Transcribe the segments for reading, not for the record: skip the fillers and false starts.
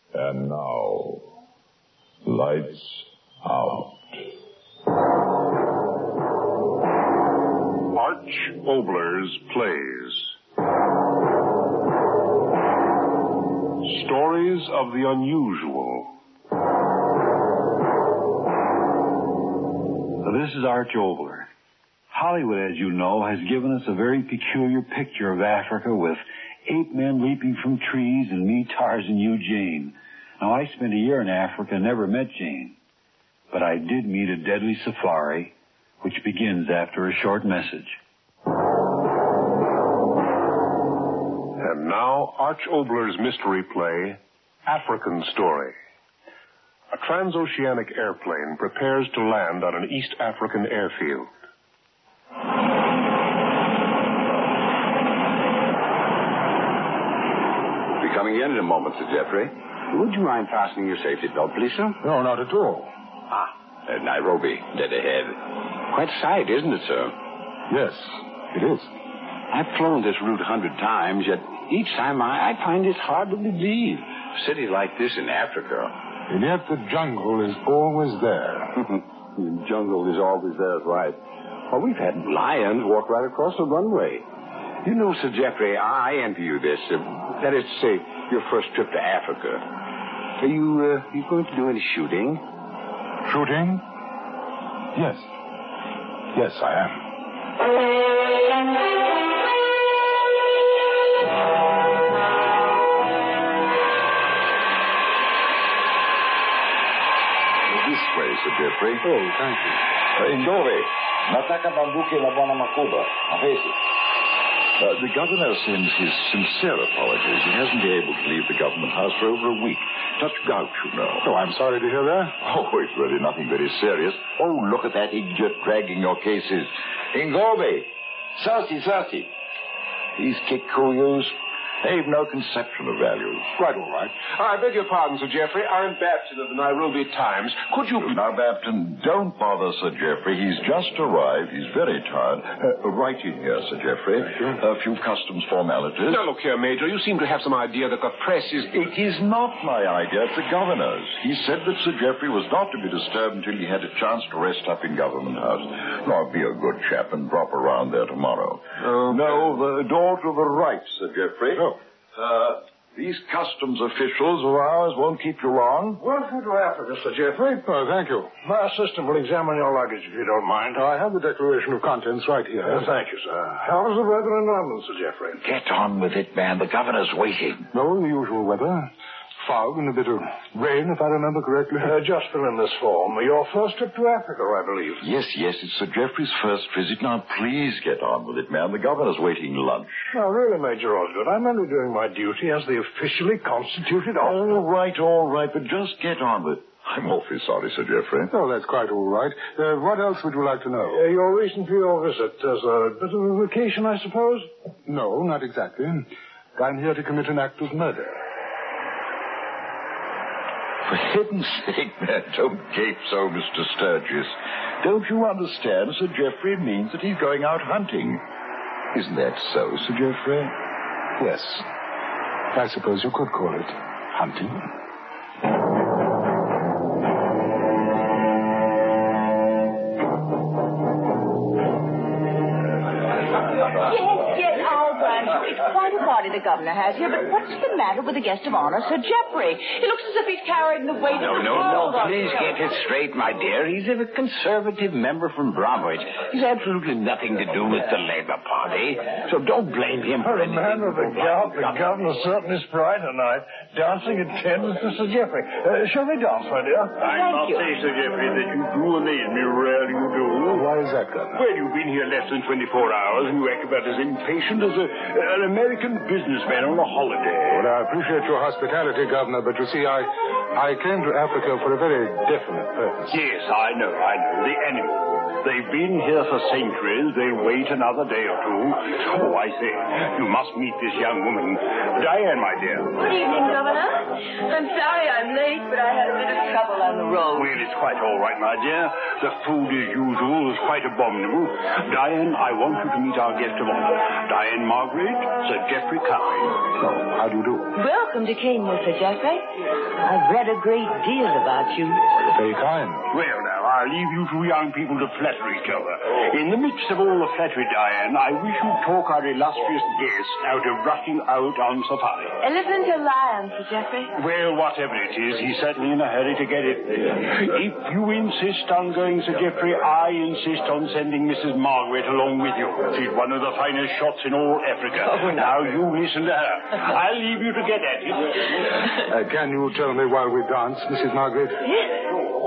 And now, lights out. Arch Oboler's Plays. Stories of the unusual. This is Arch Oboler. Hollywood, as you know, has given us a very peculiar picture of Africa with ape men leaping from trees and me, Tarzan, you, Jane. Now, I spent a year in Africa and never met Jane. But I did meet a deadly safari, which begins after a short message. And now, Arch Oboler's mystery play, African Story. A transoceanic airplane prepares to land on an East African airfield. Be coming in a moment, Sir Geoffrey. Would you mind fastening your safety belt, please, sir? No, not at all. Nairobi, dead ahead. Quite a sight, isn't it, sir? Yes, it is. I've flown this route 100 times, yet each time I find it hard to believe. A city like this in Africa. And yet the jungle is always there. The jungle is always there, right. Well, we've had lions walk right across the runway. You know, Sir Geoffrey, I envy you this. That is to say, your first trip to Africa. Are you going to do any shooting? Shooting? Yes. Yes, I am. This way, Sir Geoffrey. Oh, thank you. Indove, nataka bunduki la Bwana Makuba. Avesi. The governor sends his sincere apologies. He hasn't been able to leave the government house for over a week. Touch gout, you know. Oh, I'm sorry to hear that. Oh, it's really nothing very serious. Oh, look at that idiot dragging your cases. Ingove, Sasi. These Kikuyus, they've no conception of values. Quite all right. I beg your pardon, Sir Geoffrey. I'm Babton of the Nairobi Times. Could you... Now, Babton, don't bother Sir Geoffrey. He's just arrived. He's very tired. Right in here, Sir Geoffrey. A few customs formalities. Now, look here, Major. You seem to have some idea that the press is... It is not my idea. It's the governor's. He said that Sir Geoffrey was not to be disturbed until he had a chance to rest up in Government House. Now, be a good chap and drop around there tomorrow. No, the door to the right, Sir Geoffrey. Oh. These customs officials of ours won't keep you long. Welcome to Africa, Sir Geoffrey. Oh, thank you. My assistant will examine your luggage, if you don't mind. I have the declaration of contents right here. Thank you, sir. How's the weather in London, Sir Geoffrey? Get on with it, man. The governor's waiting. No, the usual weather. Fog and a bit of rain, if I remember correctly. Just fill in this form. Your first trip to Africa, I believe. Yes, it's Sir Geoffrey's first visit. Now, please get on with it, man. The governor's waiting lunch. Now, really, Major Osgood, I'm only doing my duty as the officially constituted officer. All right, but just get on with it. I'm awfully sorry, Sir Geoffrey. Oh, that's quite all right. What else would you like to know? Your reason for your visit. As a bit of a vacation, I suppose? No, not exactly. I'm here to commit an act of murder. For heaven's sake, man, don't gape so, Mr. Sturgis. Don't you understand? Sir Geoffrey means that he's going out hunting. Isn't that so, Sir Geoffrey? Yes. I suppose you could call it hunting. It's quite a body the governor has here, but what's the matter with the guest of honor, Sir Geoffrey? He looks as if he's carried the weight of the world on his Please get it straight, my dear. He's a conservative member from Bromwich. He's absolutely nothing to do with the Labour Party. So don't blame him for anything. Man of the gout, the governor certainly spry tonight. Dancing attendance to Sir Geoffrey. Shall we dance, my dear? I must say, Sir Geoffrey, that you do amaze me. Rarely you do. Why is that, Governor? Well, you've been here less than 24 hours, and you act about as impatient as an American businessman on a holiday. Well, I appreciate your hospitality, Governor, but you see, I came to Africa for a very definite purpose. Yes, I know. The animals. They've been here for centuries. They'll wait another day or two. Oh, I say, you must meet this young woman. Diane, my dear. Good evening, Governor. I'm sorry I'm late, but I had a bit of trouble on the road. Well, it's quite all right, my dear. The food, as usual, is quite abominable. Diane, I want you to meet our guest of honor. Diane Margaret, Sir Geoffrey Cowie. Oh, how do you do? Welcome to Kenya, Sir Geoffrey. I've read a great deal about you. Very kind. Well, now, I'll leave you two young people to flatter each other. In the midst of all the flattery, Diane, I wish you'd talk our illustrious guest out of rushing out on safari. Elephant or lion, Sir Geoffrey? Well, whatever it is, he's certainly in a hurry to get it. If you insist on going, Sir Geoffrey, I insist on sending Mrs. Margaret along with you. She's one of the finest shots in all Africa. Oh, now, you listen to her. I'll leave you to get at it. Can you tell me while we dance, Mrs. Margaret? Yes.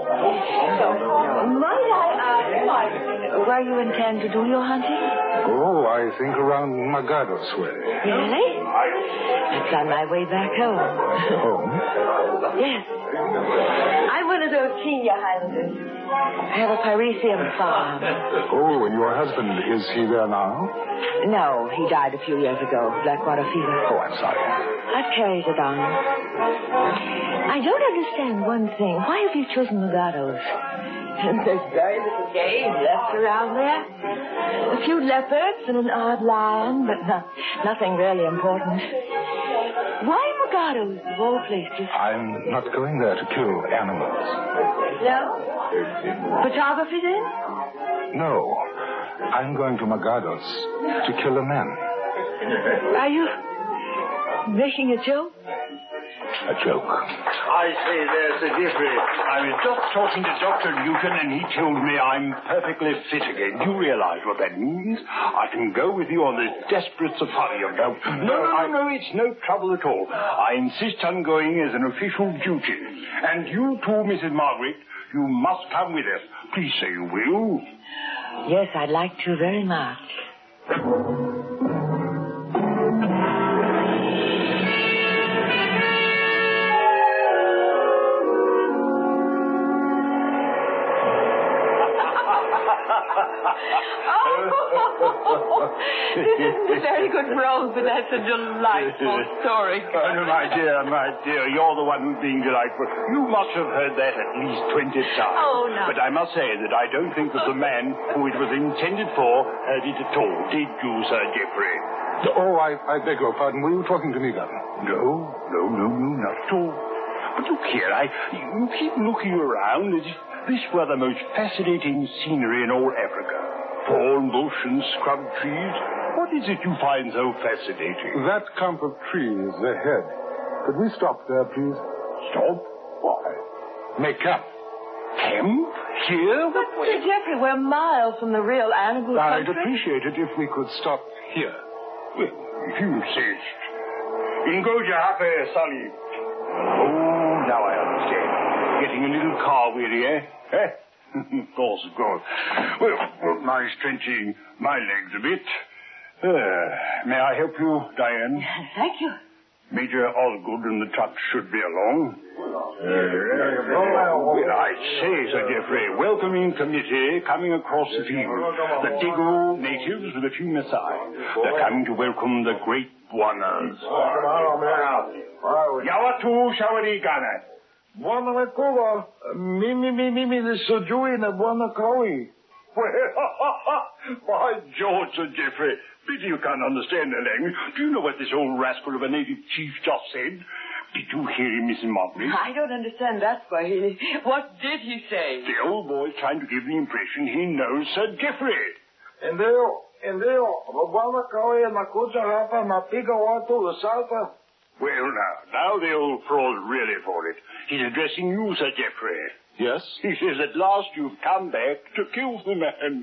Might I ask where you intend to do your hunting? Oh, I think around Magados way. Really? It's on my way back home. Home? Yes. I'm one of those senior Highlanders. I have a Parisian farm. Oh, and your husband, is he there now? No, he died a few years ago. Blackwater fever. Oh, I'm sorry. I've carried it on. I don't understand one thing. Why have you chosen Magados? There's very little game left around there. A few leopards and an odd lion, but nothing really important. Why Magados, of all places? I'm not going there to kill animals. No? Photography, then? No. I'm going to Magados to kill a man. Are you making a joke? A joke. I say there, Sir Geoffrey. I was just talking to Dr. Newton, and he told me I'm perfectly fit again. Do you realize what that means? I can go with you on this desperate safari of doubt. No, it's no trouble at all. I insist on going as an official duty. And you too, Mrs. Margaret, you must come with us. Please say you will. Yes, I'd like to very much. This isn't a very good role, but that's a delightful story. Oh, my dear, you're the one who's being delightful. You must have heard that at least 20 times. Oh, no. But I must say that I don't think that the man who it was intended for heard it at all. Did you, Sir Geoffrey? Oh, I beg your pardon. Were you talking to me, then? No, not at all. But look here, you keep looking around as if this were the most fascinating scenery in all Africa. Thorn bush and scrub trees. What is it you find so fascinating? That clump of trees ahead. Could we stop there, please? Stop? Why? Make camp. Camp? Here? But, Sir Geoffrey, we're miles from the real animal I'd country. appreciate it if we could stop here. Well, if you insist. Ingoja Hape Sali. Oh, now I understand. Getting a little car weary, eh? Of course. Well, nice stretching my legs a bit. May I help you, Diane? Thank you. Major Osgood and the truck should be along. Well, I say, Sir Geoffrey, welcoming committee coming across the field. The Digo natives with a few Maasai. They're coming to welcome the great Bwanas. Yawatu Shawarigana. Bwana Makuba, mimi the Sojui na Bwana Kawi. By George, Sir Geoffrey, pity you can't understand the language. Do you know what this old rascal of a native chief just said? Did you hear him, Mrs. Margaret? I don't understand that, Swahili. What did he say? The old boy's trying to give the impression he knows Sir Geoffrey. Endeo, Bwana Kawi na kuja hapa mapiga watu wa Salta. Well, now the old fraud's really for it. He's addressing you, Sir Geoffrey. Yes? He says at last you've come back to kill the man.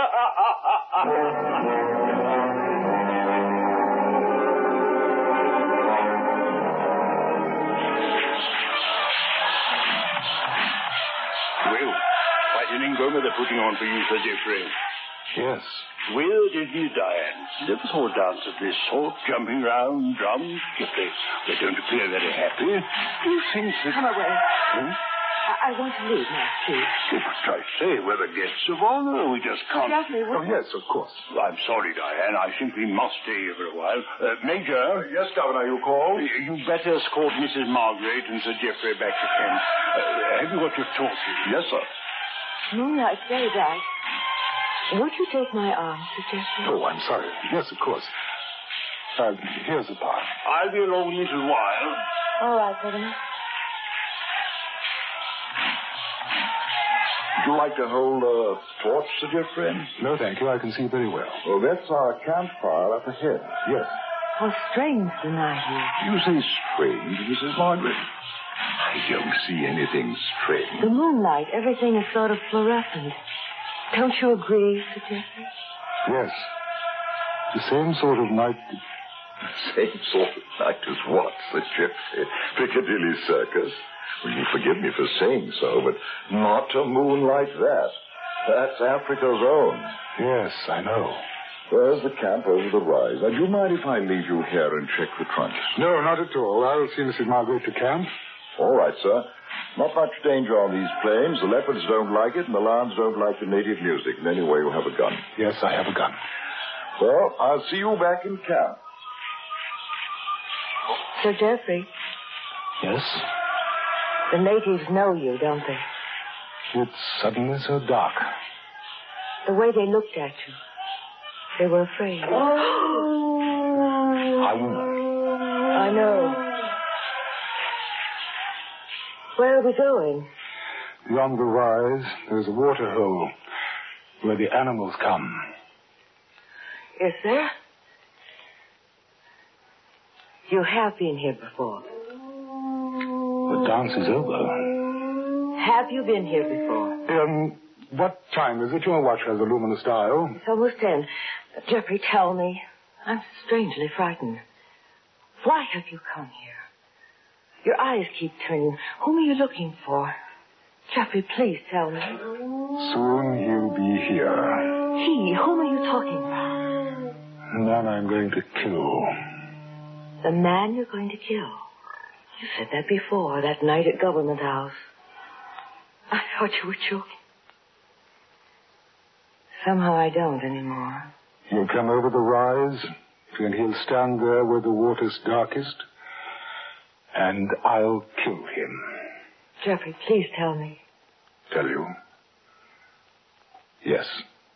Well, quite an ingoma they're putting on for you, Sir Geoffrey. Yes. Well, did you, Diane? Never saw a dance of this sort, jumping round, drums. Yet they don't appear very happy. Do you think that... Come away. I want to leave now, please. But I say, we're the guests of honor. We just can't... Jeffrey, Oh, yes, of course. I'm sorry, Diane. I simply must stay here for a while. Major. Yes, Governor, you called? You'd better escort Mrs. Margaret and Sir Geoffrey back to camp. Have you got your torches? Yes, sir. Moonlight's very bright. Won't you take my arm, Sir Geoffrey? Oh, I'm sorry. Yes, of course. Here's the path. I'll be along in a little while. All right, Governor. Would you like to hold a torch, Sir Geoffrey? No, thank you. I can see very well. Well, that's our campfire up ahead. Yes. How strange the night is. You say strange, Mrs. Margaret? I don't see anything strange. The moonlight, everything is sort of fluorescent. Don't you agree, Sir Geoffrey? Yes. The same sort of night... Same sort of night as what, Sir Geoffrey? Piccadilly Circus? Well, you forgive me for saying so, but not a moon like that. That's Africa's own. Yes, I know. There's the camp over the rise. Now, do you mind if I leave you here and check the trunks? No, not at all. I'll see Mrs. Margaret to camp. All right, sir. Not much danger on these plains. The leopards don't like it, and the lions don't like the native music. And anyway, you have a gun. Yes, I have a gun. Well, I'll see you back in camp. Sir Geoffrey, Yes? the natives know you, don't they? It's suddenly so dark. The way they looked at you. They were afraid. I will not. I know. Where are we going? Beyond the rise, there's a water hole where the animals come. Is there? You have been here before. The dance is over. Have you been here before? What time is it? Your watch has a luminous dial. It's almost 10. Geoffrey, tell me. I'm strangely frightened. Why have you come here? Your eyes keep turning. Whom are you looking for? Geoffrey, please tell me. Soon he'll be here. He? Whom are you talking about? The man I'm going to kill. The man you're going to kill. You said that before, that night at Government House. I thought you were joking. Somehow I don't anymore. He'll come over the rise, and he'll stand there where the water's darkest, and I'll kill him. Geoffrey, please tell me. Tell you? Yes.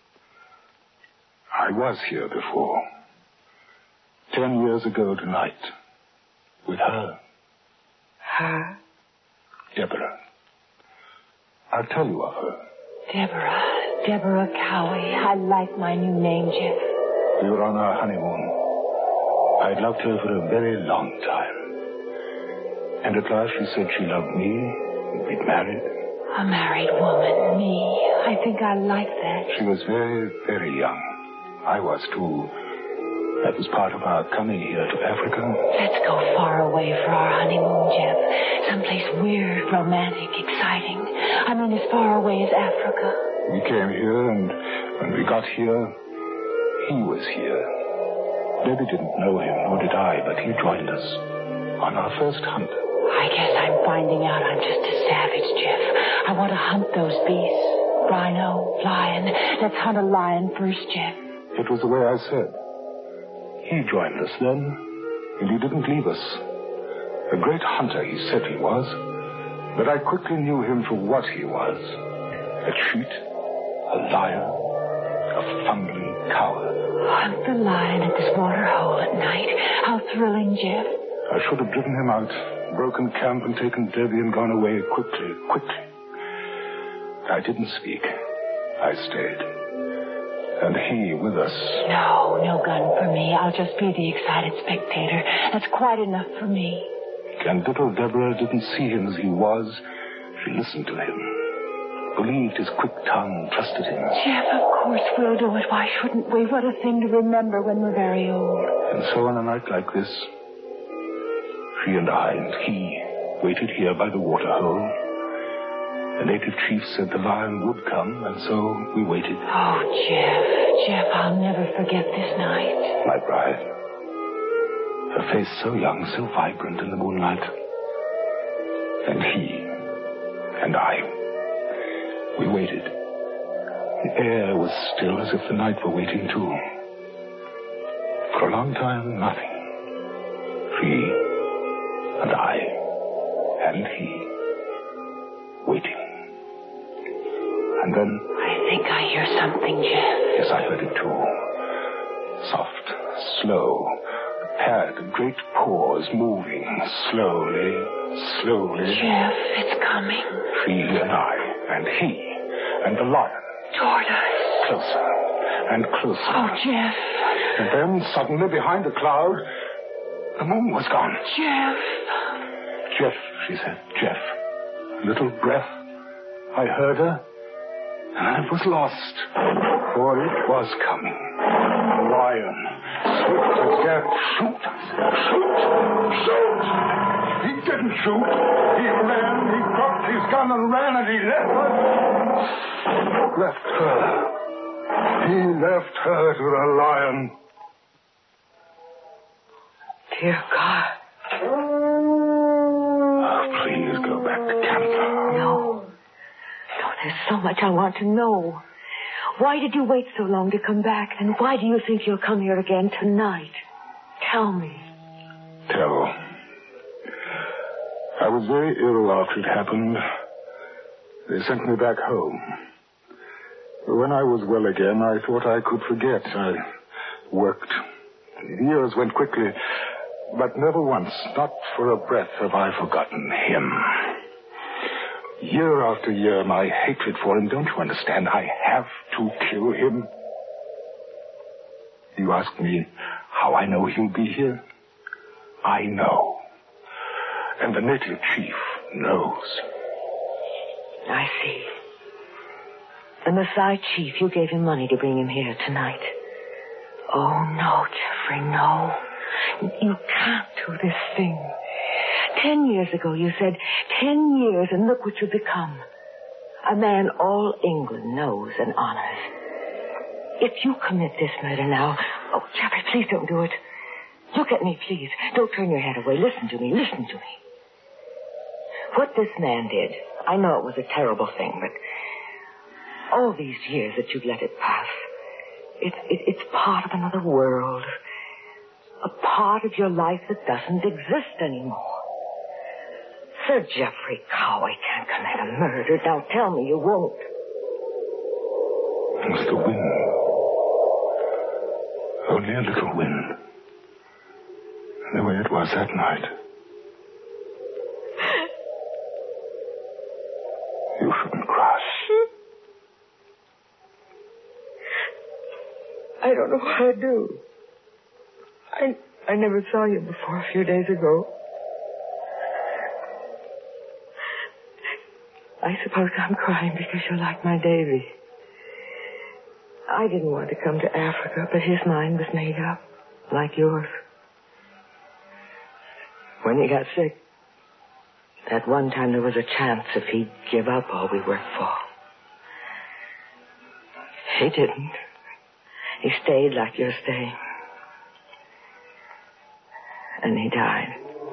I was here before. 10 years ago tonight. With her. Her? Deborah. I'll tell you of her. Deborah Cowie. I like my new name, Jeff. We were on our honeymoon. I'd loved her for a very long time. And at last she said she loved me, and we'd married. A married woman, me. I think I like that. She was very, very young. I was, too. That was part of our coming here to Africa. Let's go far away for our honeymoon, Jeff. Someplace weird, romantic, exciting. I mean, as far away as Africa. We came here, and when we got here, he was here. Debbie didn't know him, nor did I, but he joined us on our first hunt. I guess I'm finding out I'm just a savage, Jeff. I want to hunt those beasts. Rhino, lion. Let's hunt a lion first, Jeff. It was the way I said. He joined us then, and he didn't leave us. A great hunter, he said he was, but I quickly knew him for what he was. A cheat, a liar, a fumbling coward. Hunt the lion at this water hole at night. How thrilling, Jeff. I should have driven him out, broken camp and taken Debbie and gone away quickly. I didn't speak. I stayed. And he with us. No gun for me. I'll just be the excited spectator. That's quite enough for me. And little Deborah didn't see him as he was. She listened to him. Believed his quick tongue, trusted him. Jeff, of course we'll do it. Why shouldn't we? What a thing to remember when we're very old. And so on a night like this, she and I and he waited here by the water hole. The native chief said the lion would come, and so we waited. Oh, Jeff, I'll never forget this night. My bride. Her face so young, so vibrant in the moonlight. And he, and I. We waited. The air was still as if the night were waiting too. For a long time, nothing. She and I and he waiting. And then... I think I hear something, Jeff. Yes, I heard it too. Soft, slow, pad, great paws moving slowly, slowly. Jeff, it's coming. She and I and he and the lion. Toward us. Closer and closer. Oh, Jeff. And then suddenly behind a cloud, the moon was gone. Jeff. Jeff, she said. Jeff. A little breath. I heard her. And I was lost. For it was coming. The lion. Swift as death. Shoot! Shoot! Shoot! He didn't shoot. He ran. He dropped his gun and ran, and he left her. Left her. He left her to the lion. Dear God. Oh, please go back to camp. No. No, there's so much I want to know. Why did you wait so long to come back? And why do you think you'll come here again tonight? Tell me. Tell. I was very ill after it happened. They sent me back home. When I was well again, I thought I could forget. I worked. Years went quickly, but never once, not for a breath, have I forgotten him. Year after year, my hatred for him, don't you understand? I have to kill him. You ask me how I know he'll be here? I know. And the native chief knows. I see. The Maasai chief, you gave him money to bring him here tonight. Oh, no, Jeffrey, no. You can't do this thing. 10 years ago, you said, 10 years, and look what you've become. A man all England knows and honors. If you commit this murder now... Oh, Jeffrey, please don't do it. Look at me, please. Don't turn your head away. Listen to me. Listen to me. What this man did, I know it was a terrible thing, but all these years that you've let it pass, it's part of another world. A part of your life that doesn't exist anymore. Sir Geoffrey Cowie can't commit a murder. Now tell me you won't. It was the wind. Only a little wind. The way it was that night. You shouldn't cry. I don't know what I'd do. I never saw you before a few days ago. I suppose I'm crying because you're like my Davy. I didn't want to come to Africa, but his mind was made up, like yours. When he got sick, that one time there was a chance if he'd give up all we worked for. He didn't. He stayed like you're staying. And he died.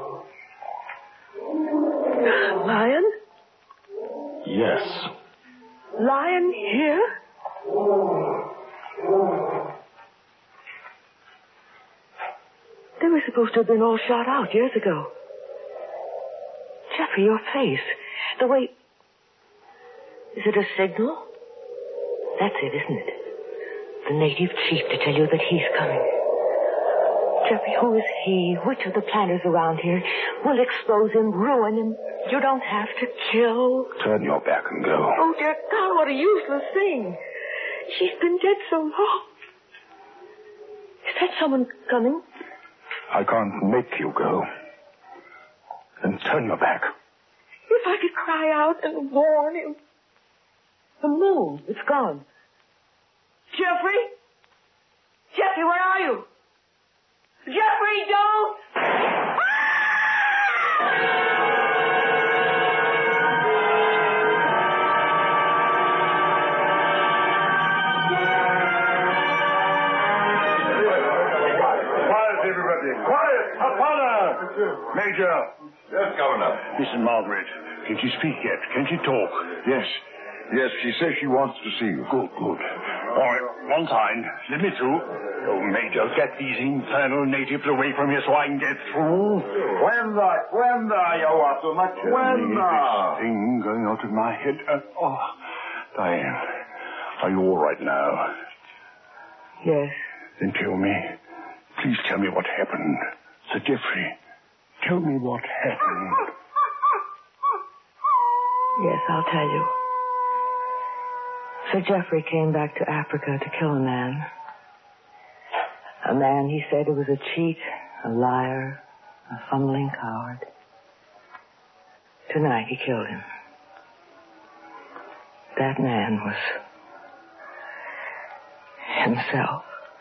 Lion? Yes. Lion here? They were supposed to have been all shot out years ago. Jeffrey, your face. The way... Is it a signal? That's it, isn't it? The native chief to tell you that he's coming. Jeffrey, who is he? Which of the planters around here will expose him, ruin him? You don't have to kill. Turn your back and go. Oh, dear God, what a useless thing. She's been dead so long. Is that someone coming? I can't make you go. Then turn your back. If I could cry out and warn him. The moon, it's gone. Jeffrey? Jeffrey, where are you? Jeffrey, don't! Quiet, everybody. Quiet! Hapana! Major, Yes, Governor. Listen, Margaret. Can she speak yet? Can she talk? Yes. Yes, she says she wants to see you. Good, good. All right, one side. Let me through. Oh, Major, get these infernal natives away from here so I can get through. Cuenda, you want to much. This thing going out of my head. Diane, are you all right now? Yes. Then tell me. Please tell me what happened. Sir Geoffrey, tell me what happened. Yes, I'll tell you. Sir Geoffrey came back to Africa to kill a man. A man he said who was a cheat, a liar, a fumbling coward. Tonight he killed him. That man was himself.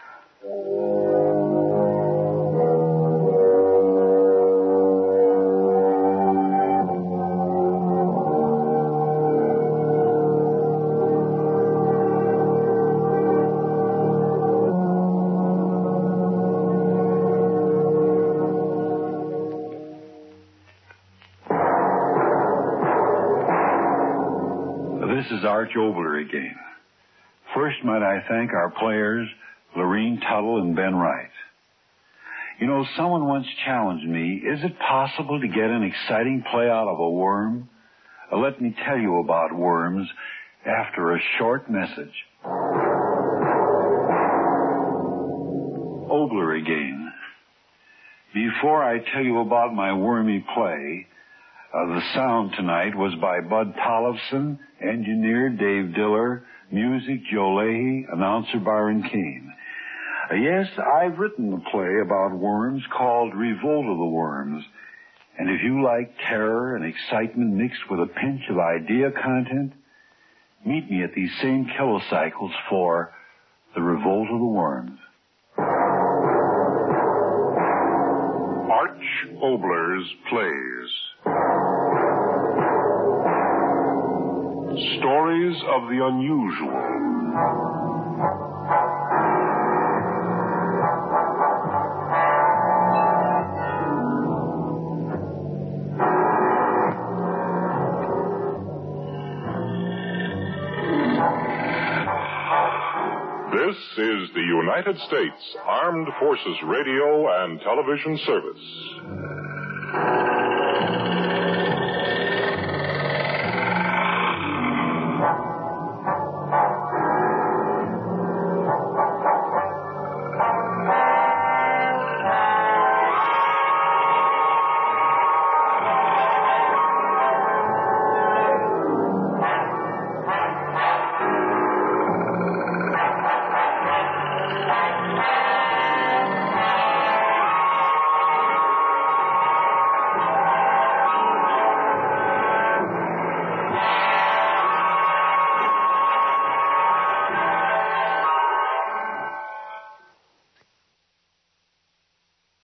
This is Arch Obler again. First, might I thank our players, Lorene Tuttle and Ben Wright. You know, someone once challenged me, is it possible to get an exciting play out of a worm? Let me tell you about worms after a short message. Obler again. Before I tell you about my wormy play, the sound tonight was by Bud Tollefson, engineer Dave Diller, music Joe Leahy, announcer Byron Kane. Yes, I've written a play about worms called Revolt of the Worms. And if you like terror and excitement mixed with a pinch of idea content, meet me at these same kilocycles for The Revolt of the Worms. Arch Obler's Plays. Stories of the unusual. This is the United States Armed Forces Radio and Television Service.